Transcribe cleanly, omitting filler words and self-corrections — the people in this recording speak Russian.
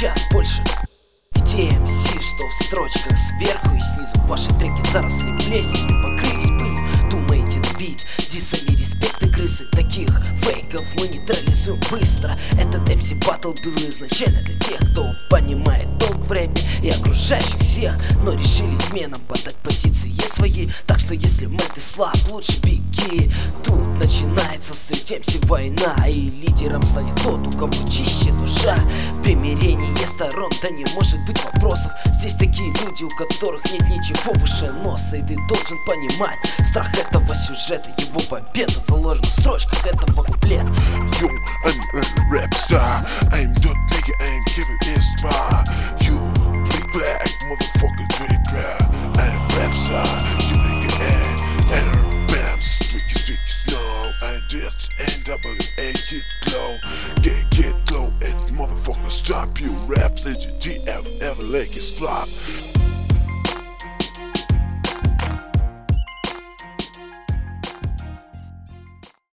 сейчас больше идей МС, что в строчках сверху и снизу ваши треки заросли плесенью, покрылись пылью. Думаете набить диссами респект и крысы? Таких фейков мы нейтрализуем быстро. Этот МС Батл был изначально для тех, кто понимает толк в рэпе и окружающих всех, но решили изменам подать позиции свои. Так что если ты слаб, лучше беги. Тут начинается среди МС война, и лидером станет тот, у кого чище душа. Примирение сторон, да не может быть вопросов. Здесь такие люди, у которых нет ничего выше носа. И ты должен понимать страх этого сюжета, его победа заложена в строчках этого куплета. Yo, I'm a rap star. I'm that nigga, I'm giving this far. You big black motherfucker, pretty proud. I'm a rap star. You nigga and bam, sticky snow. And just NWA hit glow. Get glow and motherfucker stop you. Rap legend GF ever like it's flop.